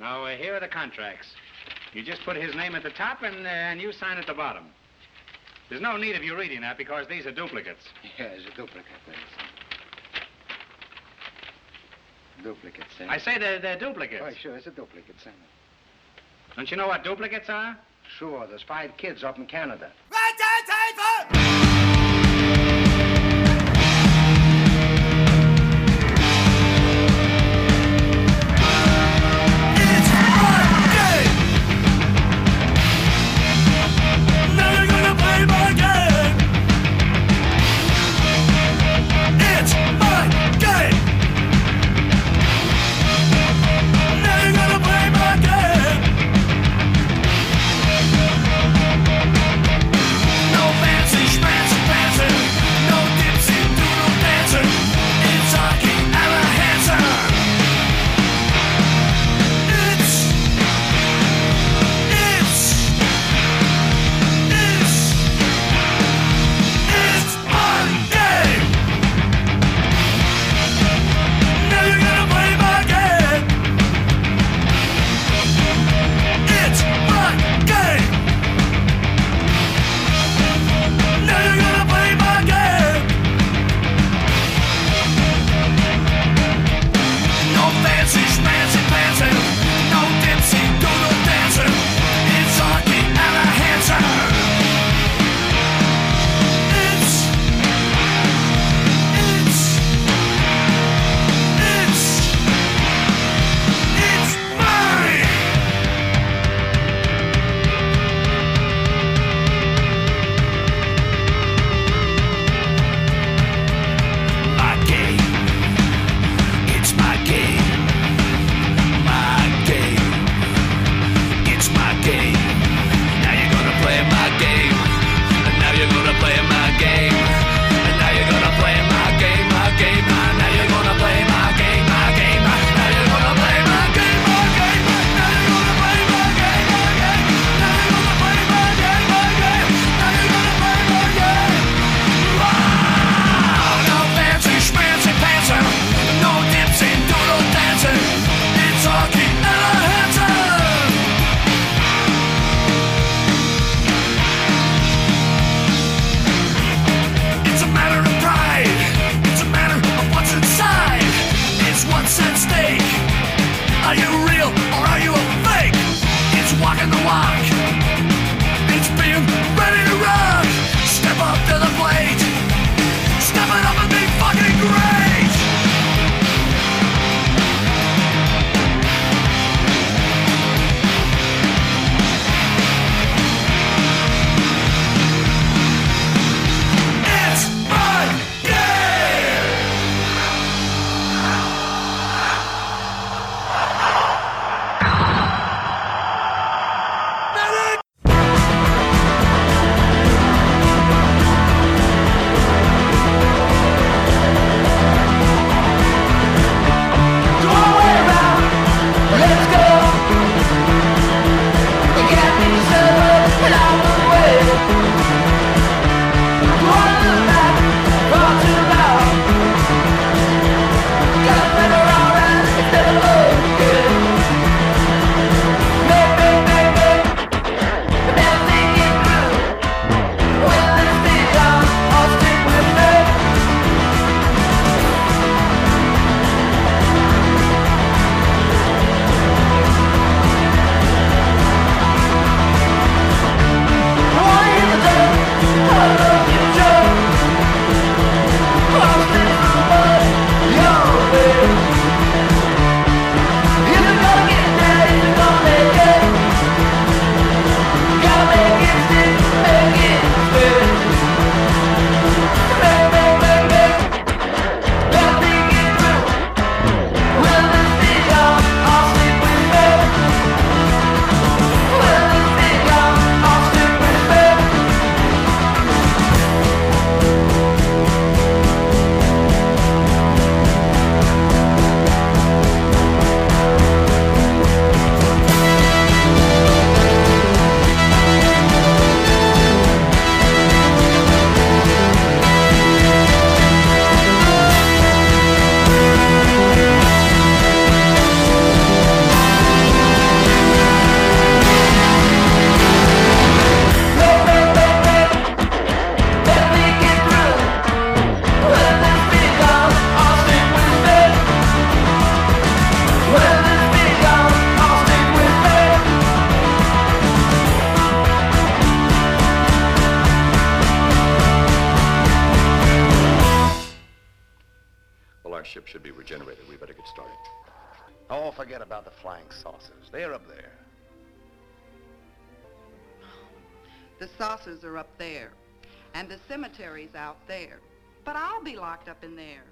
Now, here are the contracts. You just put his name at the top and you sign at the bottom. There's no need of you reading that because these are duplicates. Yes, a duplicate, please. Duplicates, eh? I say they're duplicates. Oh, sure, it's a duplicate, sir. Don't you know what duplicates are? Sure, there's 5 kids up in Canada. No fancy schmancy. Oh, forget about the flying saucers. They're up there. The saucers are up there, and the cemetery's out there. But I'll be locked up in there.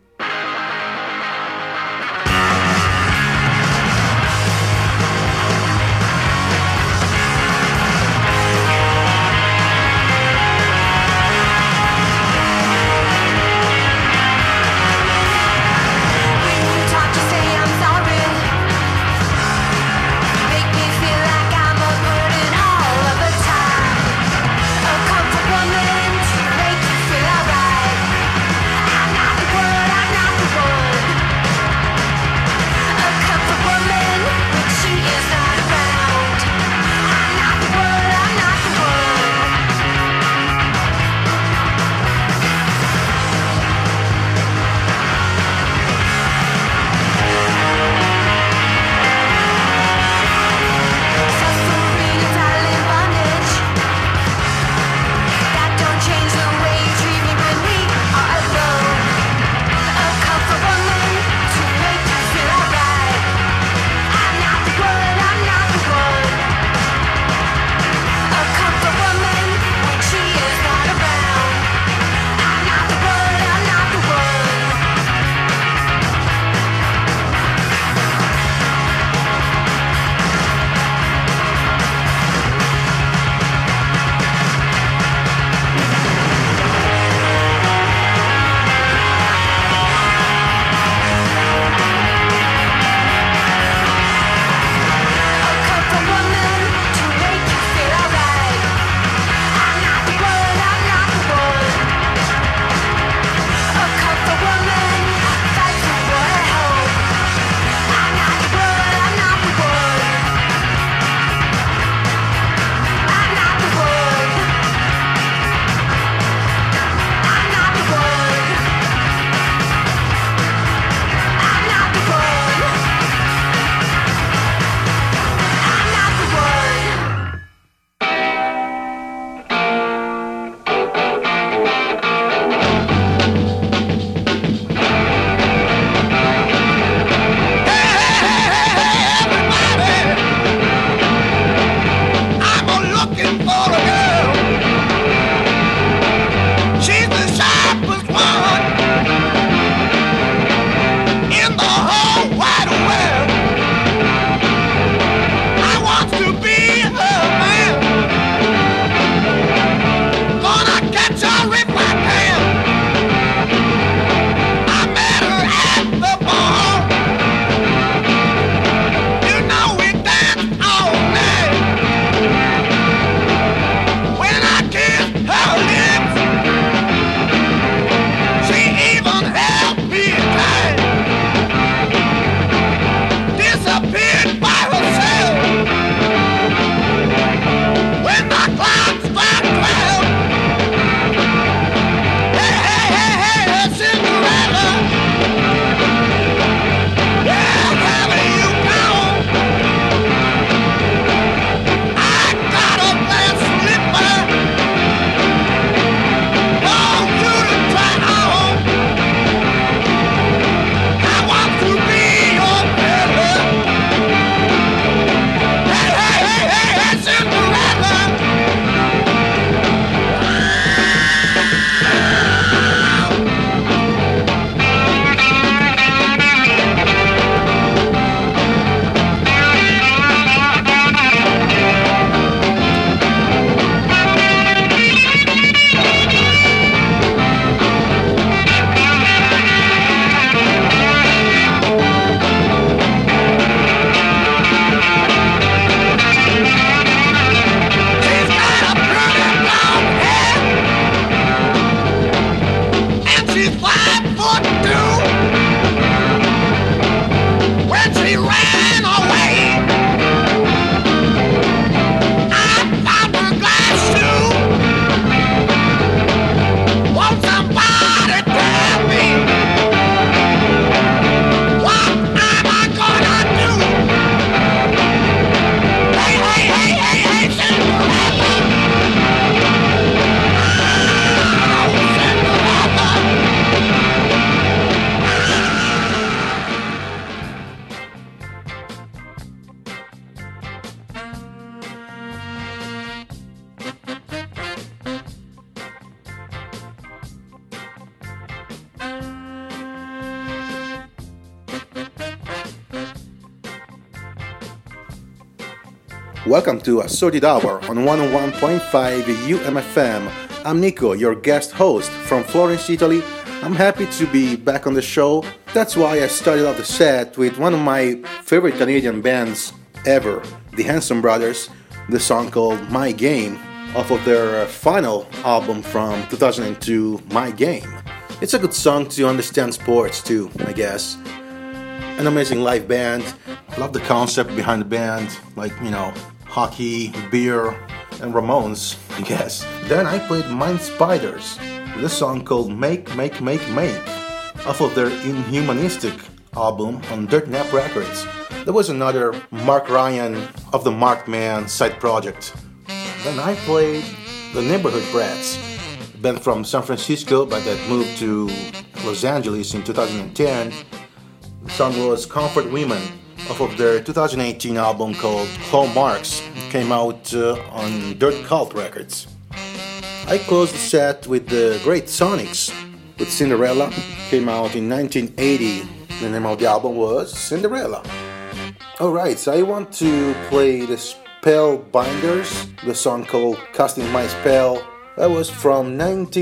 Welcome to Assorted Hour on 101.5 UMFM. I'm Nico, your guest host from Florence, Italy. I'm happy to be back on the show. That's why I started off the set with one of my favorite Canadian bands ever, the Hanson Brothers, the song called My Game, off of their final album from 2002, My Game. It's a good song to understand sports too, I guess. An amazing live band. Love the concept behind the band, like, hockey, beer, and Ramones, I guess. Then I played Mind Spiders with a song called Make, Make, Make, Make, off of their Inhumanistic album on Dirt Nap Records. There was another Mark Ryan of the Marked Man side project. Then I played the Neighborhood Brats, a band from San Francisco but that moved to Los Angeles in 2010. The song was Comfort Women, off of their 2018 album called Claw Marks. It came out on Dirt Cult Records. I closed the set with the Great Sonics with Cinderella. Came out in 1980. The name of the album was Cinderella. Alright, so I want to play the Spellbinders, the song called Casting My Spell. That was from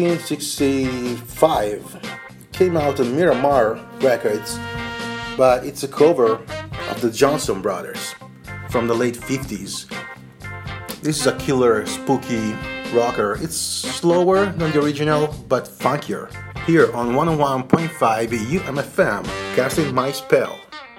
1965. It came out on Miramar Records, but it's a cover of the Johnson Brothers from the late 50s. This is a killer, spooky rocker. It's slower than the original, but funkier. Here on 101.5 UMFM, Casting My Spell.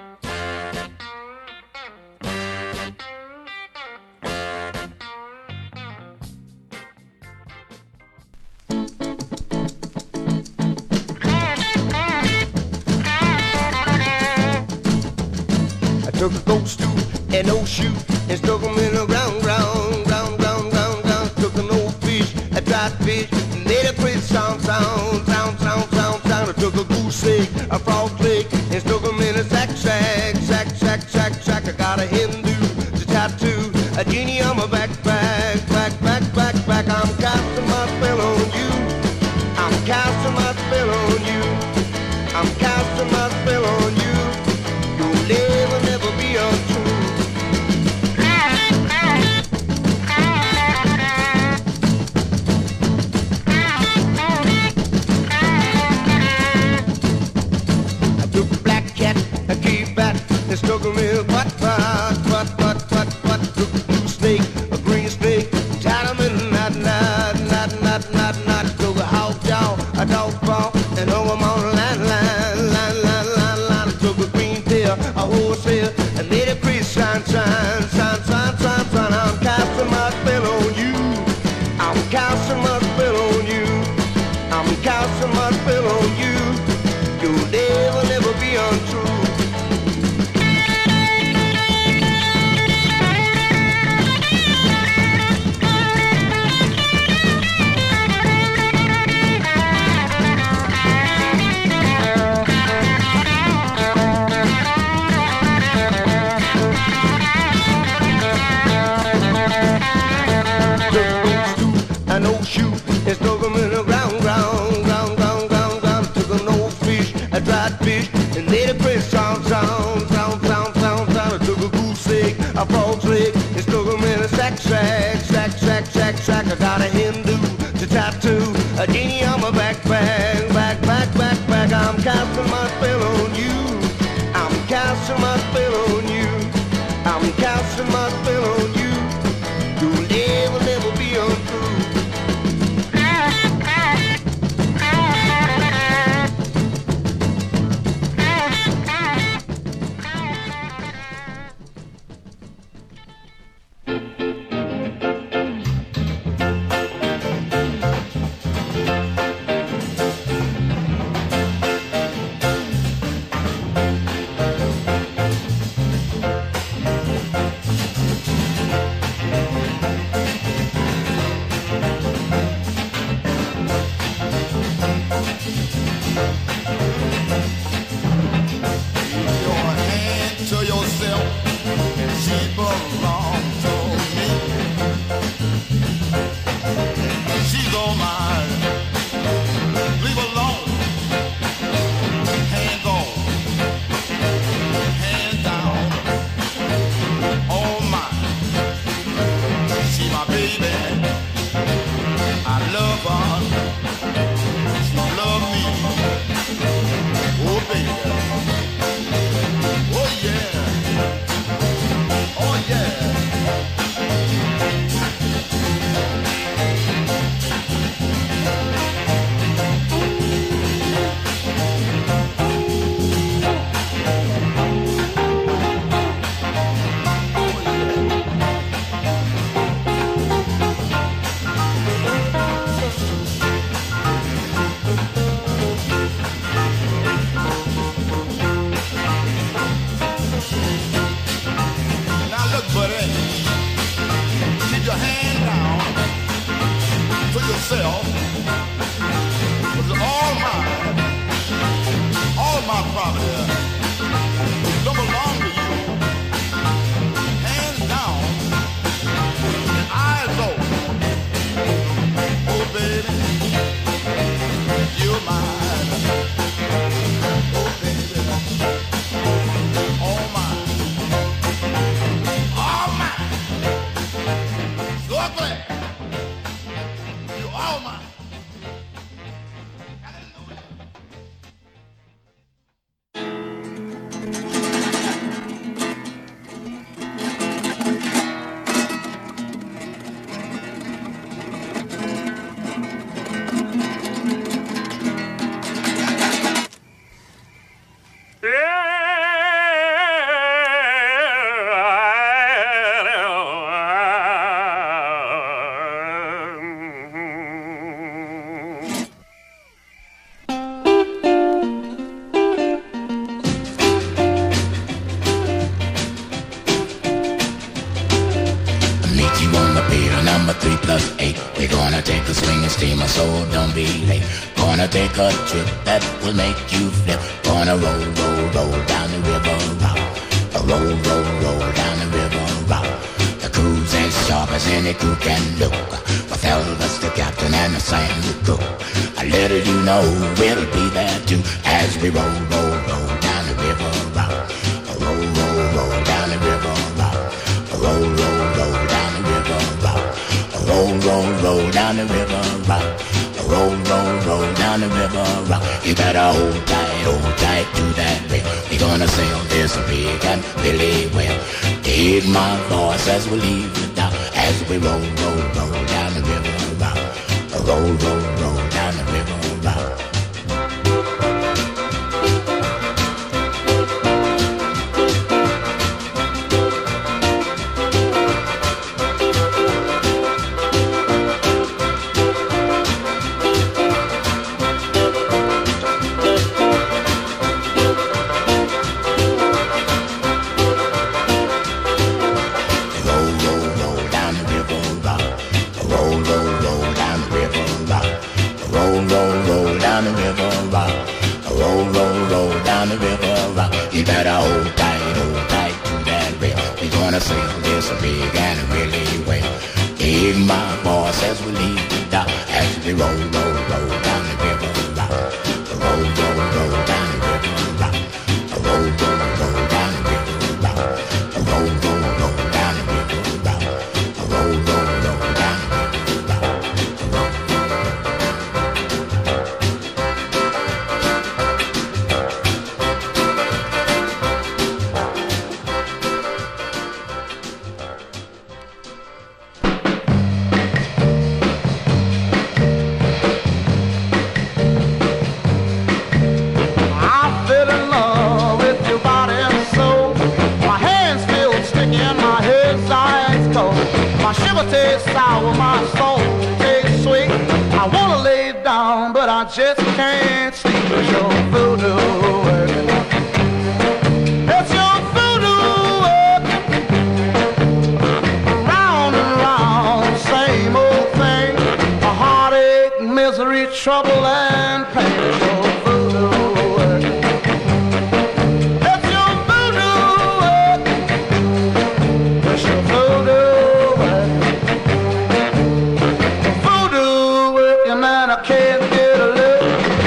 Took a ghost to an old shoe and stuck 'em in a round. Took an old fish, a dried fish, and made a pretty sound. I took a goose egg, a frog leg, and stuck 'em in a sack. I got a Hindu to tattoo, a genie on my backpack. I'm casting my spell on you. I'm casting my spell on you. I'm casting my spell on you. You'll never be untrue. I took a black cat, a cave bat, and stuck him in a butt. Took a blue snake, a green snake, tied him in a knot. Took a hog jaw, a dog paw, and hung him on a line. I took a green tail, a horsehair, and made it pretty shine. I'm casting my spell on you. I'm casting my spell on you. I'm casting my spell on you. You'll never be untrue. An old shoe and stuck 'em in a ground. Took an old fish, a dried fish, and made a pretty sound. I took a goose egg, a frog's leg, and stuck 'em in a sack. I got a Hindu to tattoo, a genie on my backpack. I'm casting my spell on you. I'm casting my spell on you. I'm casting my spell on you. You'll never be untrue. myself, was all mine, all my property don't belong to you. Hands down and eyes open. Oh baby, you're mine. Oh baby, all mine, all mine. So glad you're all mine. Hallelujah. Meet you on the pier, number 3+8. We're gonna take a swing and steamer, so don't be late. Gonna take a trip that will make you flip. Gonna roll, roll, roll down the river rock. Roll, roll, roll down the river rock. The crew's as sharp as any crew can look. With Elvis the captain and the Sam the cook. I let you know we'll be there too as we roll, roll, roll down the river rock. Roll, roll, roll down the river rock. Roll, roll, roll down the river rock. Roll, roll, roll down the river rock. Roll, roll, roll down the river rock. You better hold tight to that rail. We're gonna sail this big and really well. Dig my voice as we leave the dock. As we roll, roll, roll down the river rock. Roll, roll, roll down the river rock. You better hold tight to that rail. We're gonna sail this big and really well. Dig my voice as we leave the dock. As we roll, roll, roll down the river rock. Roll, roll, roll down the river rock. Roll, roll, roll down the river rock. Roll, roll, roll down the river rock. Roll, roll, roll down the river rock. Tastes sour, my soul tastes sweet. I wanna lay down, but I just can't sleep. It's your voodoo working. It's your voodoo working. Round and round, same old thing. A heartache, misery, trouble, and pain. It's your voodoo working. It's your voodoo working. It's your voodoo. I can't get a look.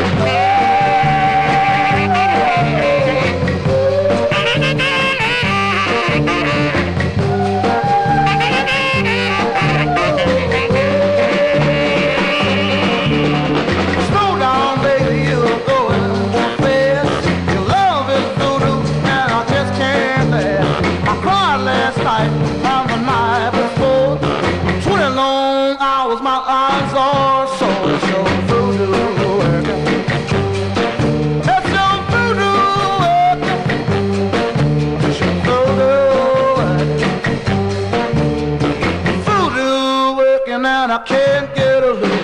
Slow down, baby, you're going too fast. Your love is voodoo, and I just can't bear. I cried last night and the night before. 20 long hours, my eyes are sore. It's your voodoo working. It's your voodoo working. It's your voodoo working. Voodoo working and I can't get a look.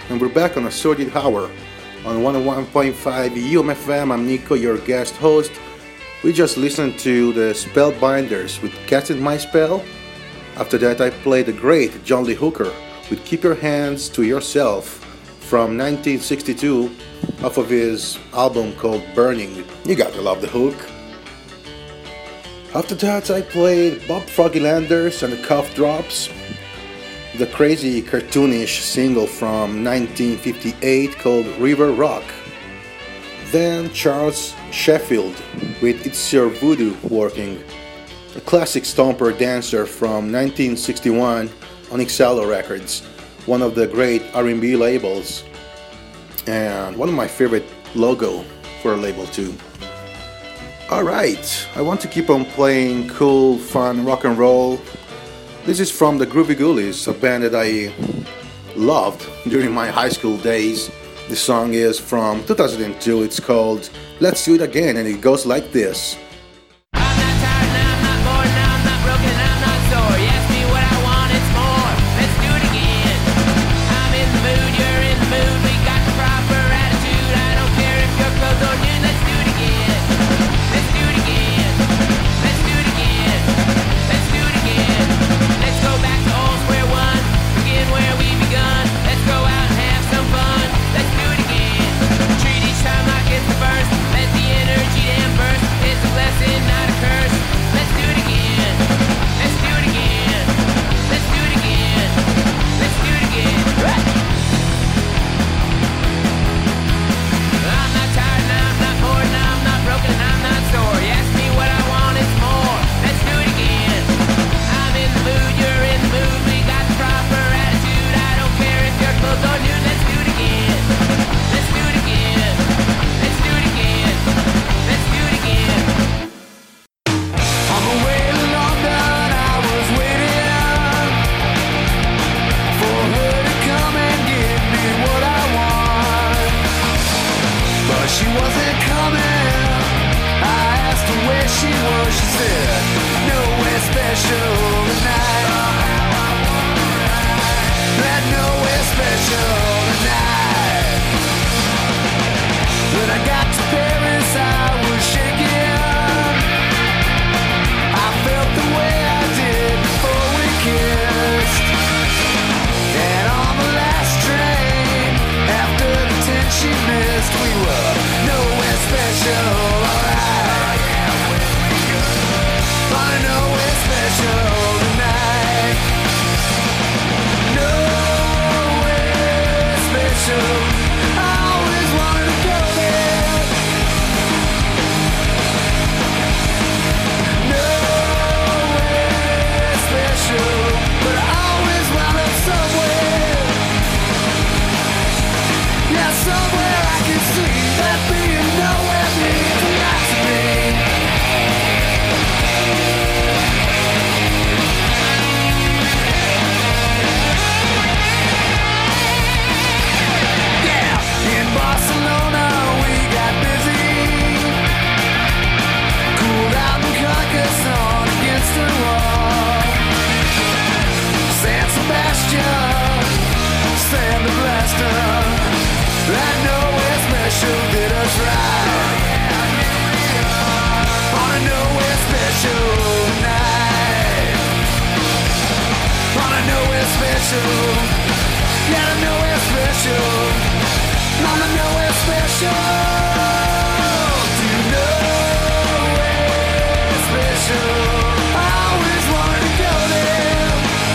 and we're back on a Sordid Hour on 101.5 UMFM. I'm Nico, your guest host. We just listened to the Spellbinders with Cats in My Spell. After that, I played the great John Lee Hooker with Keep Your Hands to Yourself from 1962 off of his album called Burning. You gotta love the hook. After that, I played Bob Froggy Landers and the Cough Drops, the crazy cartoonish single from 1958 called River Rock. Then Charles Sheffield with It's Your Voodoo Working, a classic stomper dancer from 1961 on Exalo Records, one of the great R&B labels, and one of my favorite logo for a label too. Alright, I want to keep on playing cool, fun rock and roll. This is from the Groovy Ghoulies, a band that I loved during my high school days. The song is from 2002, it's called Let's Do It Again, and it goes like this. I'm not tired, and I'm not bored, and I'm not broken, and I'm not sore. You ask me what I want, it's more. Let's do it again. I'm in the mood, you're in the mood. We got the proper attitude. I don't care if your clothes are new. Let's do it again. Let's do it again. Let's do it again. Let's do it again. Let's go back to old square one. Begin where we begun. Let's go out and have some fun. Let's do it again. Treat each time like it's the first. Let the energy damn burst. It's a blessing, not a curse. Let's do it again. Let's do it again. Let's do it again. Let's do it again. I'm not tired, and I'm not bored, and I'm not broken, and I'm not sore. You ask me what I want, it's more. Let's do it again. I'm in the mood, you're in the mood. We got the proper attitude. I don't care if your clothes are new. Let's do it again. Let's do it again. Let's do it again. Let's do it again. On the way to London, I was waiting for her to come and give me what I want. But she wasn't coming. I asked her where she was. She said, nowhere special tonight. That nowhere special tonight. When I got to Paris, I was shaking. I felt the way I did before we kissed. And on the last train, after the 10 she missed, we were nowhere special, alright. On a nowhere special tonight. Nowhere special. I always wanted to go there. Nowhere special, but I always wound up somewhere. Yeah, somewhere I can see that being nowhere means a lot to me. Yeah, in Barcelona we got busy. Cooled out in Carcassonne against the wall. San Sebastian, Santa Blaster. That nowhere special did us right. On a nowhere special night. On a nowhere special. Yeah, a nowhere special. On a nowhere special. To nowhere special. I always wanted to go there.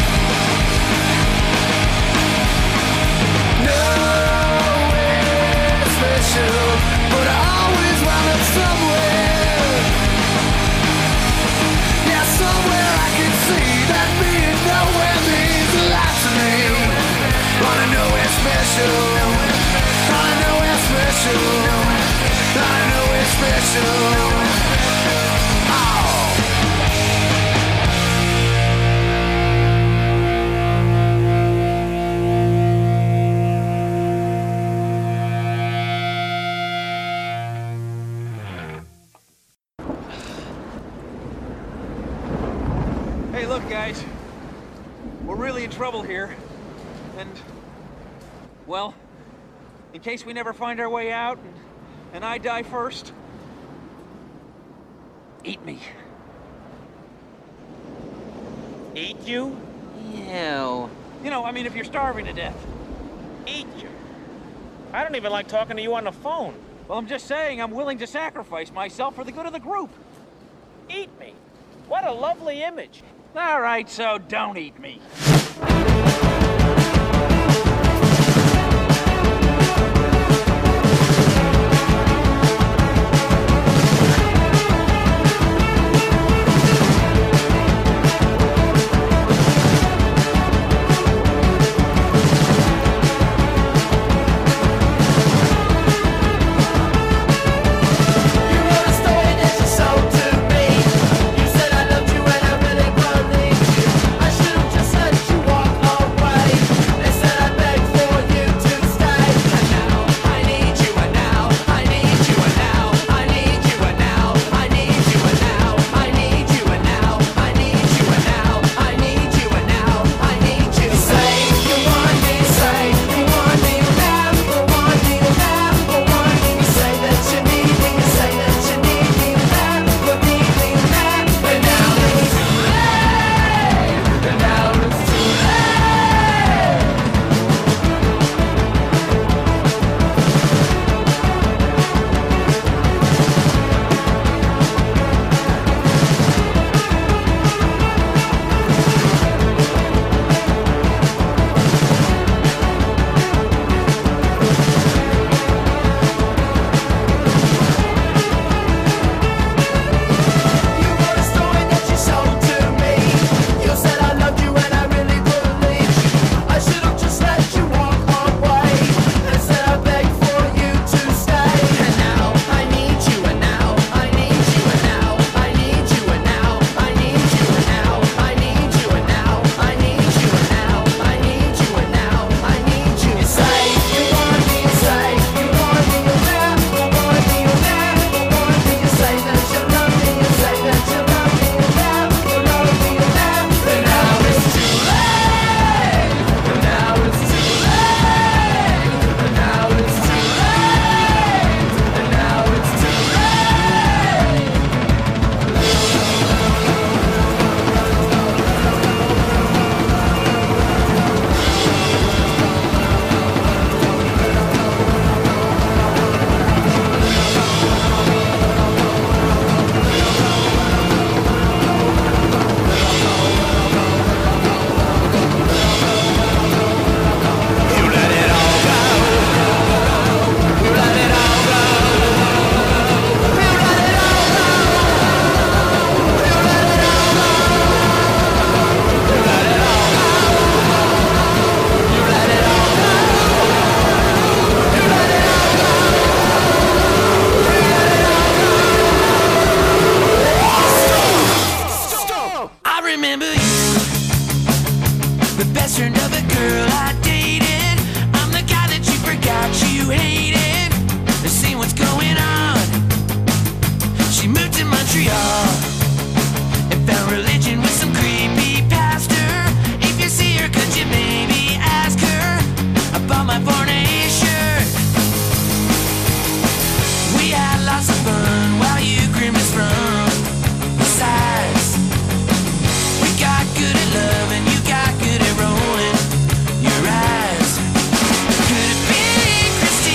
Nowhere special, but I always wound up somewhere. Yeah, somewhere I can see that being nowhere means a lot to me. Wanna know where special. Wanna know where special. Wanna know where special. Oh. Hey, look, guys. We're really in trouble here. And Well, in case we never find our way out and I die first, eat me. Eat you? Ew. You know, I mean, if you're starving to death. Eat you? I don't even like talking to you on the phone. Well, I'm just saying I'm willing to sacrifice myself for the good of the group. Eat me? What a lovely image. All right, so don't eat me.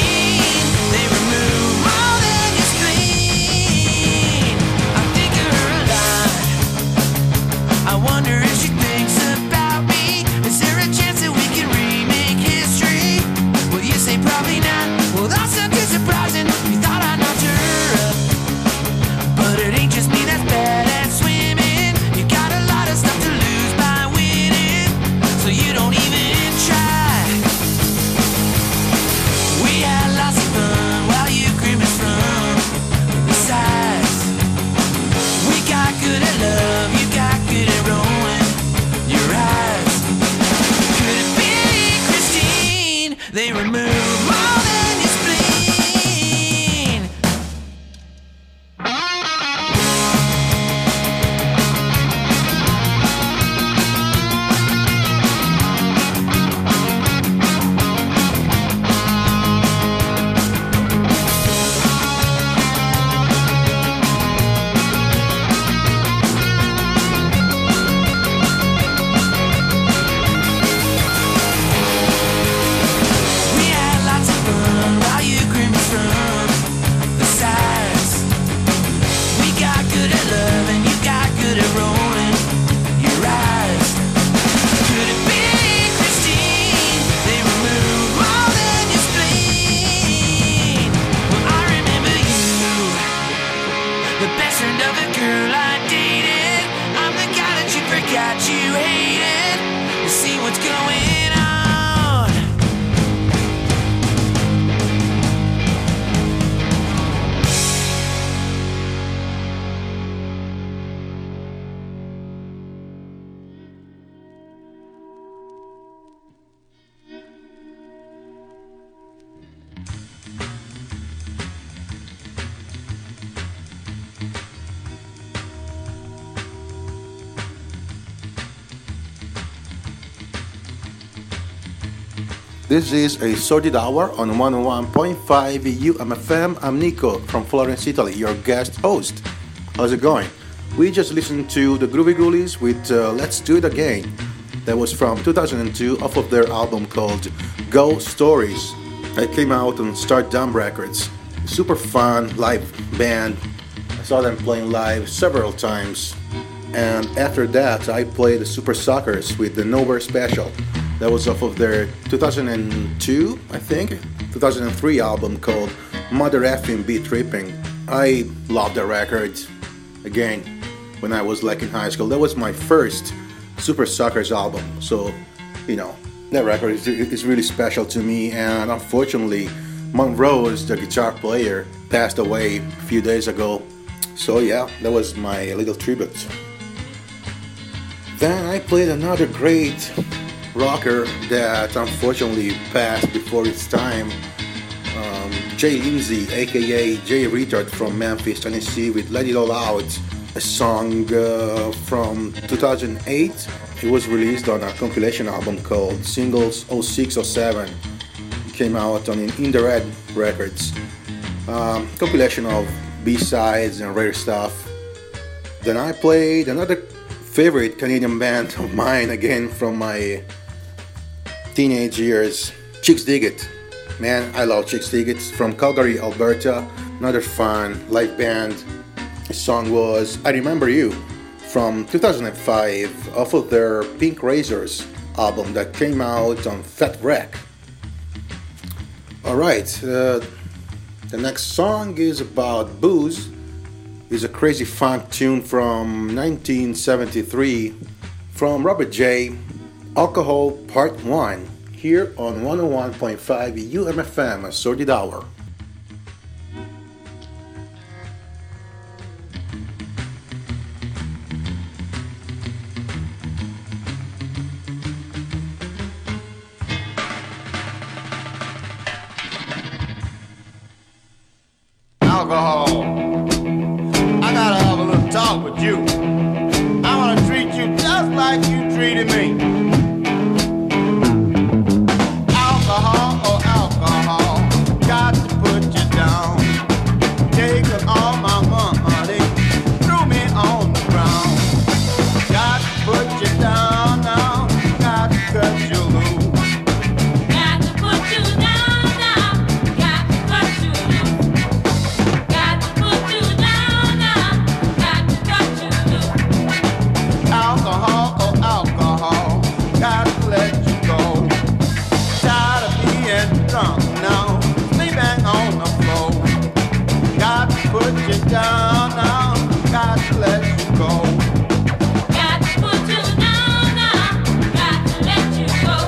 They remove all that is clean. I think of her This is a Sordid Hour on 101.5 UMFM. I'm Nico from Florence, Italy, your guest host. How's it going? We just listened to the Groovy Ghoulies with Let's Do It Again. That was from 2002 off of their album called Ghost Stories. It came out on Stardom Records. Super fun live band. I saw them playing live several times. And after that, I played the Super Suckers with the Nowhere Special. That was off of their 2002, I think, 2003 album called Mother Effing Be Tripping. I love the record. Again, when I was like in high school, that was my first Super Suckers album. So, you know, that record is really special to me. And unfortunately, Monrose, the guitar player, passed away a few days ago. So yeah, that was my little tribute. Then I played another great rocker that unfortunately passed before its time. Jay Lindsay, aka Jay Retard from Memphis, Tennessee, with Let It All Out, a song from 2008. It was released on a compilation album called Singles 0607. It came out on In the Red Records. Compilation of B-sides and rare stuff. Then I played another favorite Canadian band of mine, again from my teenage years, Chicks Dig It. Man, I love Chicks Dig It. From Calgary, Alberta. Another fun live band. The song was I Remember You from 2005 off of their Pink Razors album that came out on Fat Wreck. Alright, the next song is about booze. It's a crazy funk tune from 1973 from Robert J. Alcohol Part 1 here on 101.5 UMFM, a Sordid Hour. Alcohol. I gotta have a little talk with you. I wanna treat you just like you treated me. Alcohol, oh alcohol, got to put you down. Taking all my money, threw me on the ground. Got to put you down now, got to cut you loose. Got to put you down now, got to cut you loose. Got to put you down now, got to cut you loose. Alcohol, oh alcohol, got to let you go. Tired of being drunk now, sleeping on the floor. Got to put you down now, got to let you go. Got to put you down now, got to let you go.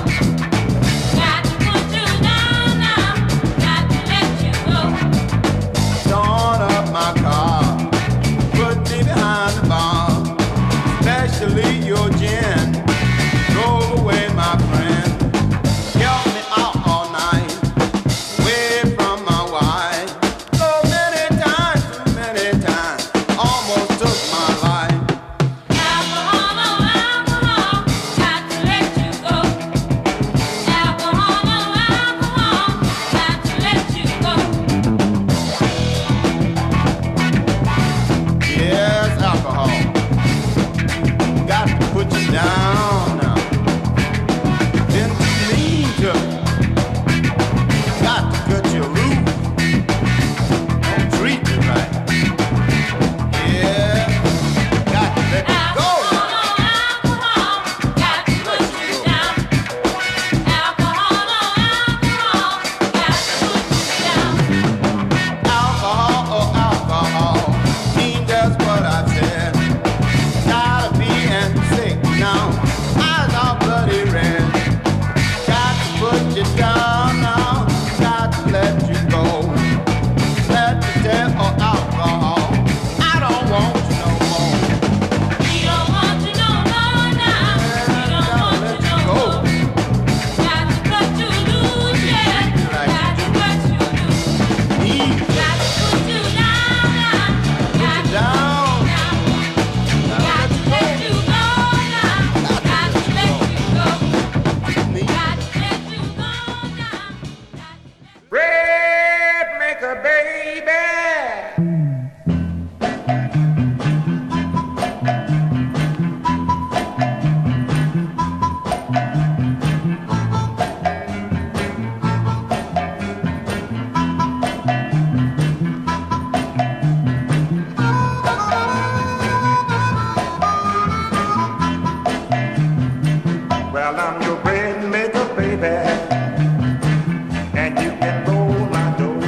your bread maker, baby, and you can roll my dough.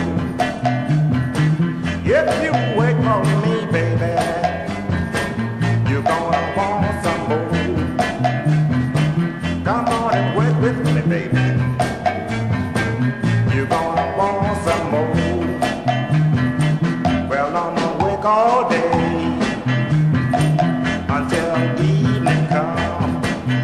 If you wait for me, baby, you're gonna want some more. Come on and work with me, baby. You're gonna want some more. Well, I'm gonna work all day until evening come.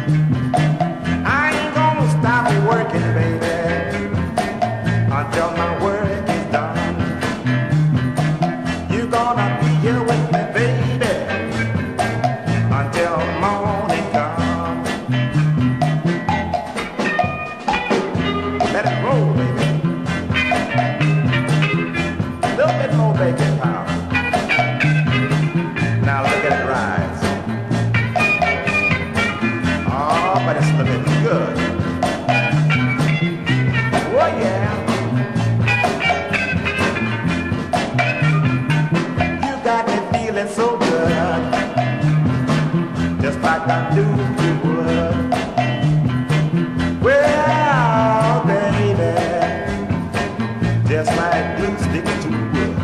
I ain't gonna stop working, baby, until my work is done. You're gonna be here with me, baby, until morning come. Let it roll, baby. A little bit more baking powder. Now look at it rise. Oh, but it's looking good. Oh, yeah. You got me feeling so good, just like I knew you would. Well, baby, just like glue sticking to wood.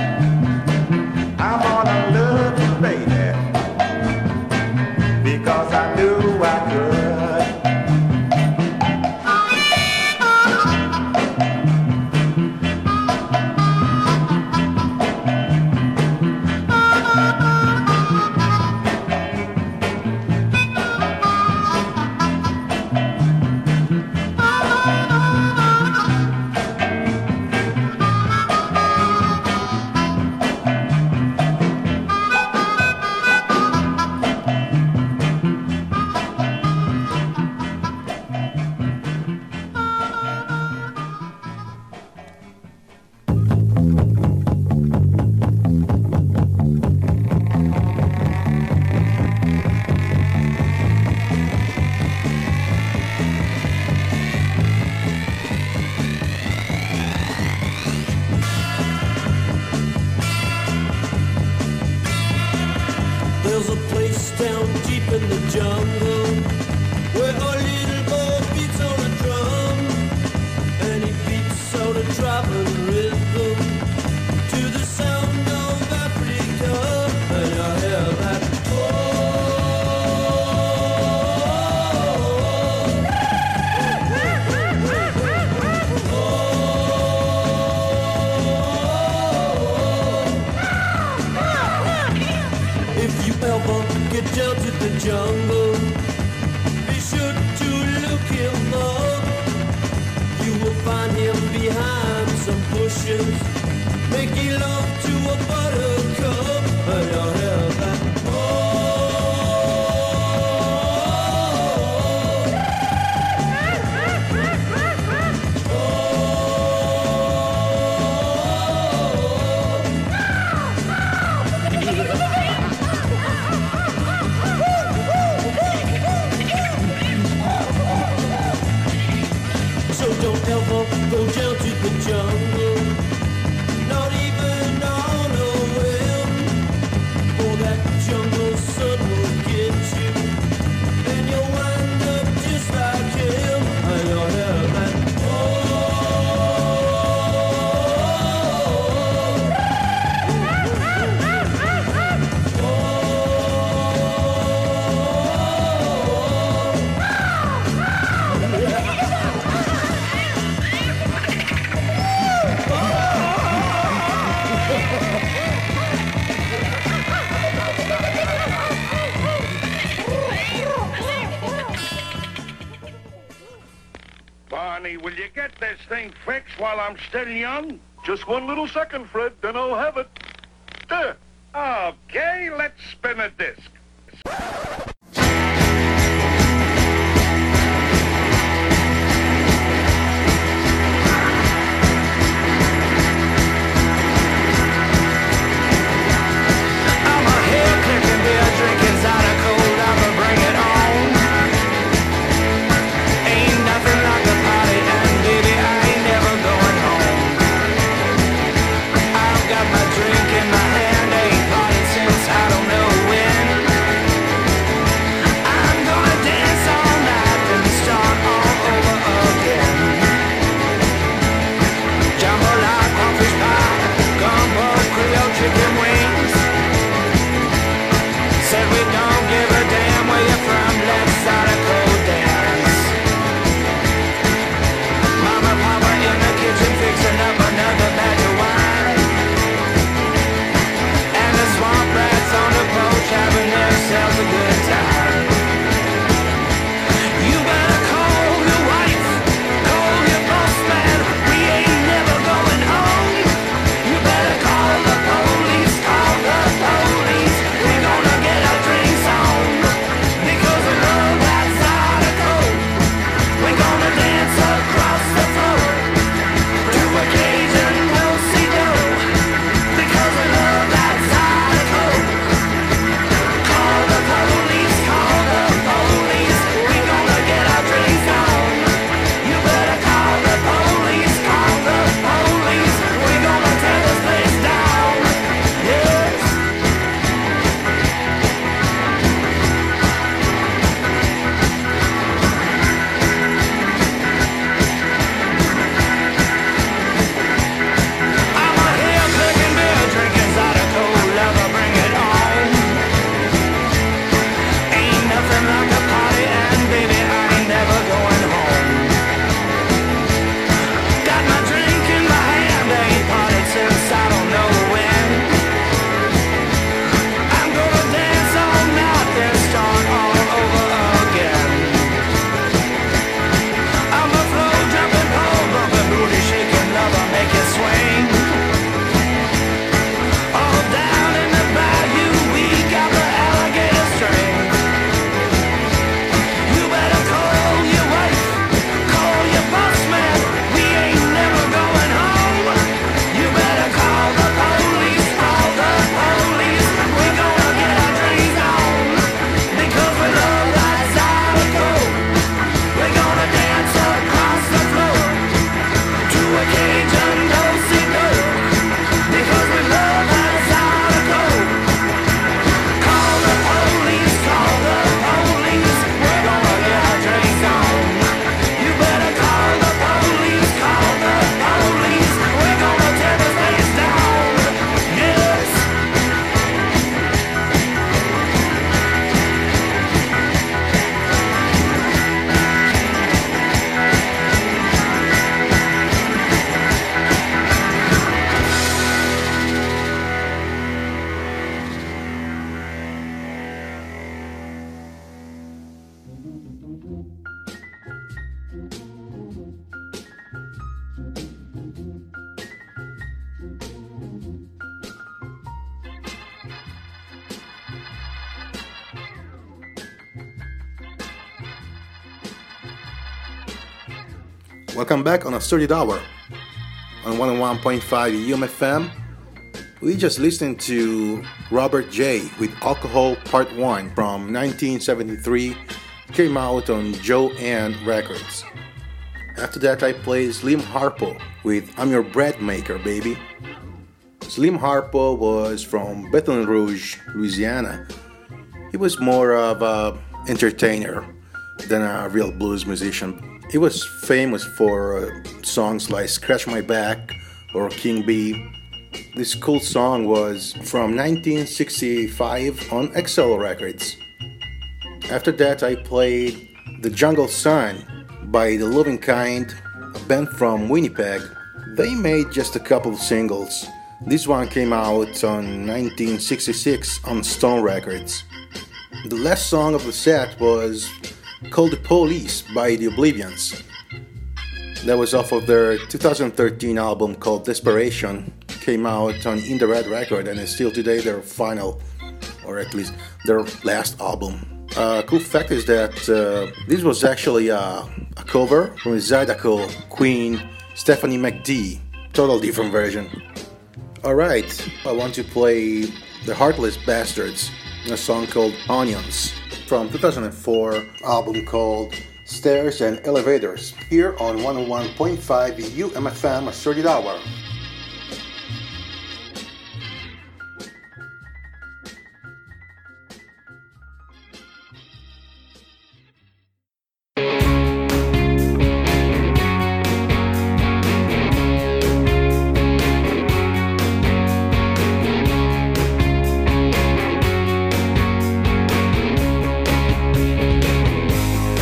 I'm gonna love you, baby, because I knew I could. There's a place down deep in the jungle where a little boy beats on a drum, and he beats out a driving rhythm to the sound of Africa. And I hear that if you ever get down to the jungle, be sure to look him up. You will find him behind some bushes, making love to a buttercup. And you'll hear that, so don't ever go down to the jungle, not even on a whim, for that jungle sun will get you, and you'll wind up just like him. And you'll hear that, Barney, will you get this thing fixed while I'm still young? Just one little second, Fred, then I'll have it. There. Okay, let's spin a disc. Drink in my hand, ain't parted since I don't know when. Welcome back on a Studied Hour on 101.5 UMFM. We just listened to Robert J. with Alcohol Part 1 from 1973. Came out on Joanne Records. After that I played Slim Harpo with I'm Your Bread Maker, Baby. Slim Harpo was from Baton Rouge, Louisiana. He was more of an entertainer than a real blues musician. He was famous for songs like Scratch My Back or King Bee. This cool song was from 1965 on XL Records. After that I played The Jungle Sun by The Loving Kind, a band from Winnipeg. They made just a couple of singles. This one came out on 1966 on Stone Records. The last song of the set was Call the Police by The Oblivions. That was off of their 2013 album called Desperation. Came out on In the Red Record and is still today their final, or at least their last album. Cool fact is that this was actually a cover from Zydeco Queen Stephanie McDee. Total different version. Alright, I want to play The Heartless Bastards, a song called Onions from 2004 album called Stairs and Elevators, here on 101.5 UMFM, a Studied Hour.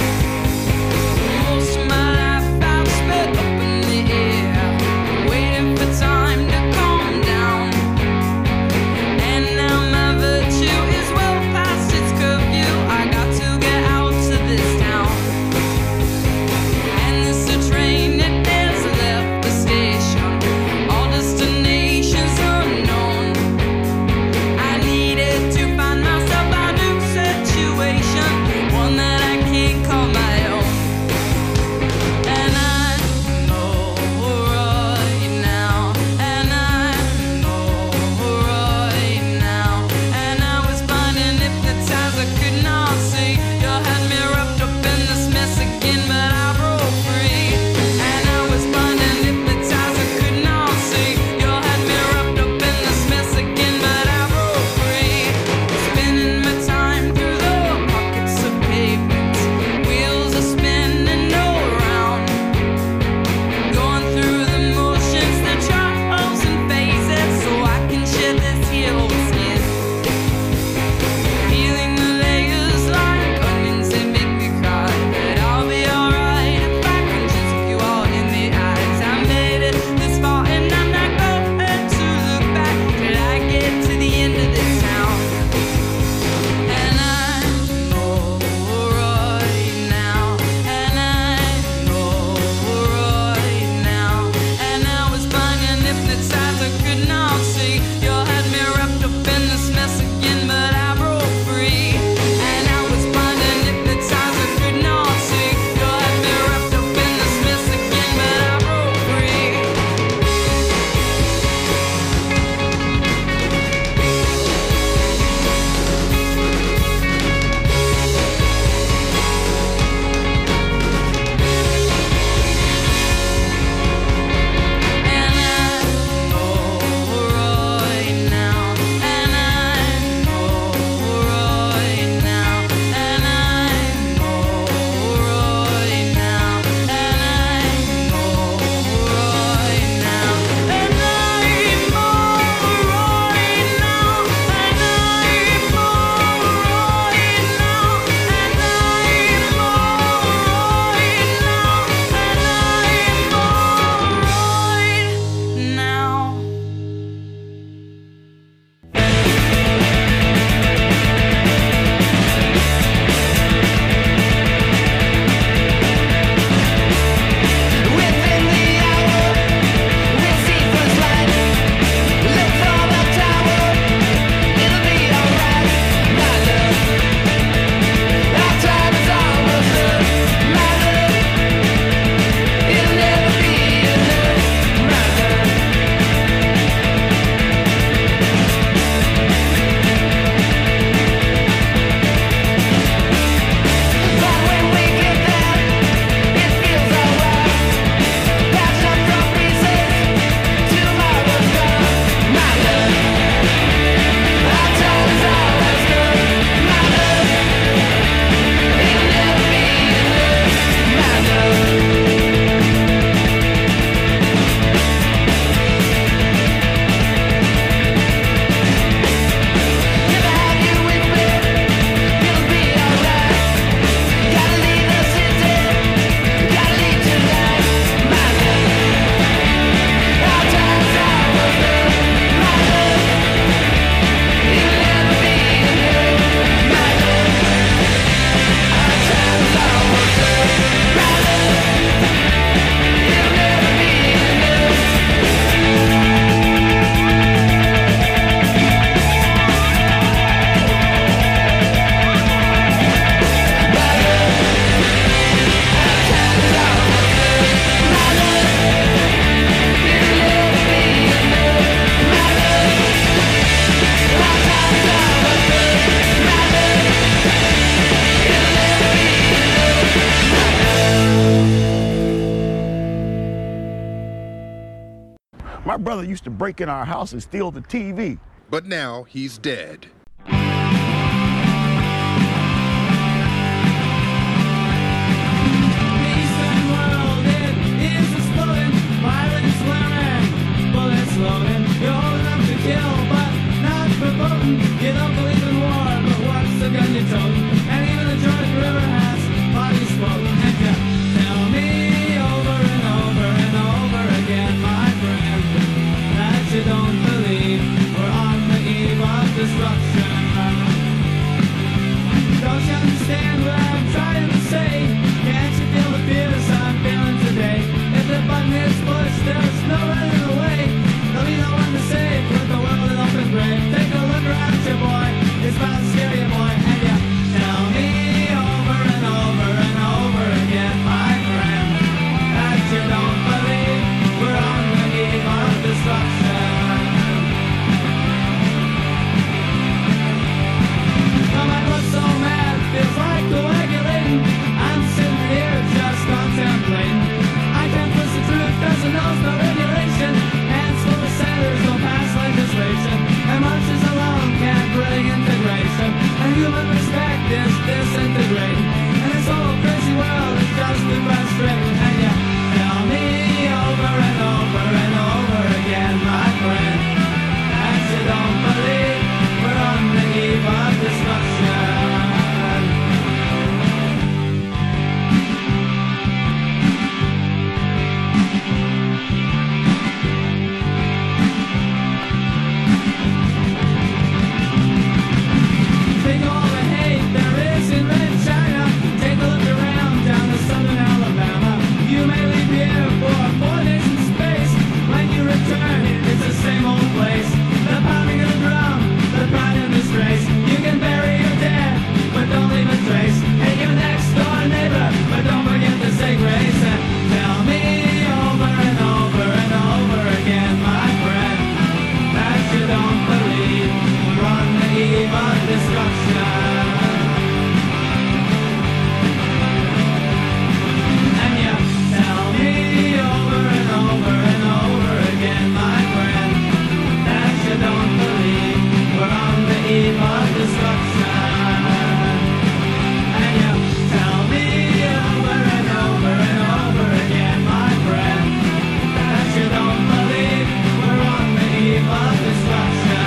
Most of my life I've spent up in the air, waiting My brother used to break in our house and steal the TV. But now he's dead. You don't believe in war, but what's the gun you told? And even the Jordan River has bodies floating. And you tell me over and over and over again, my friend, that you don't believe we're on the eve of destruction. Don't you understand what I'm trying to say? Can't you feel the fears I'm feeling today? If the button is pushed, there's no running away. There'll be no one to save with the world in open grave. Take a look around you, boy. It's about to scare you, boy. And you tell me over and over and over again, my friend, that you don't believe we're on the eve of destruction. Now my blood's so mad, feels like coagulating. I'm sitting here just contemplating. I can't twist the truth, cause it knows no regulation. Hands full of senators will pass legislation, and marches alone can't bring integration. And human respect is disintegrating, and this whole crazy world is just too frustrating. And you tell me over and over and over again, my friend, that you don't believe we're on the eve of destruction. Think of all the hate there is in Red China. Take a look around down to southern Alabama. You may leave here for 4 days in space. When you return, it's the same old place. The pounding of the drum, the pride and disgrace. You can bury your dead, but don't leave a trace. Hate your next door neighbor, but don't forget to say grace. And tell me over and over and over again, my friend, that you don't believe we're on the eve of destruction. And you tell me over and over and over again, my friend, that you don't believe we're on the eve of destruction. And you tell me over and over and over again, my friend, that you don't believe we're on the eve of destruction.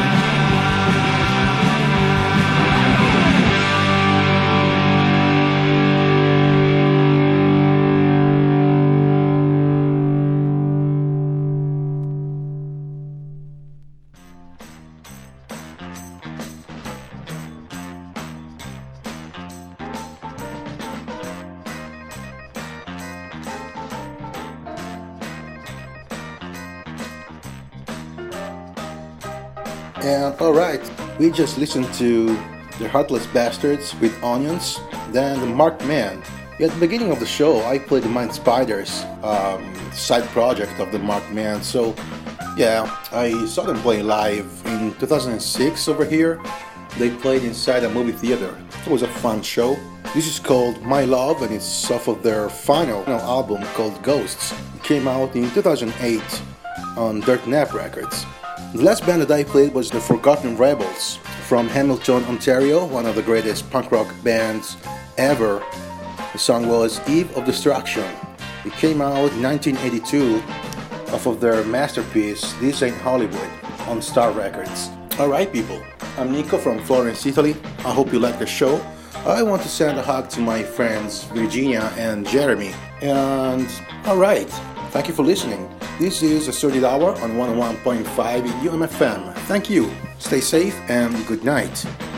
And alright, we just listened to The Heartless Bastards with Onions, then The Marked Man. At the beginning of the show, I played the Mind Spiders side project of The Marked Man, so yeah, I saw them play live in 2006 over here. They played inside a movie theater. It was a fun show. This is called My Love, and it's off of their final album called Ghosts. It came out in 2008 on Dirt Nap Records. The last band that I played was the Forgotten Rebels from Hamilton, Ontario, one of the greatest punk rock bands ever. The song was Eve of Destruction. It came out in 1982 off of their masterpiece This Ain't Hollywood on Star Records. Alright people, I'm Nico from Florence, Italy. I hope you like the show. I want to send a hug to my friends Virginia and Jeremy. And alright, thank you for listening. This is a 30 hour on 101.5 UMFM. Thank you. Stay safe and good night.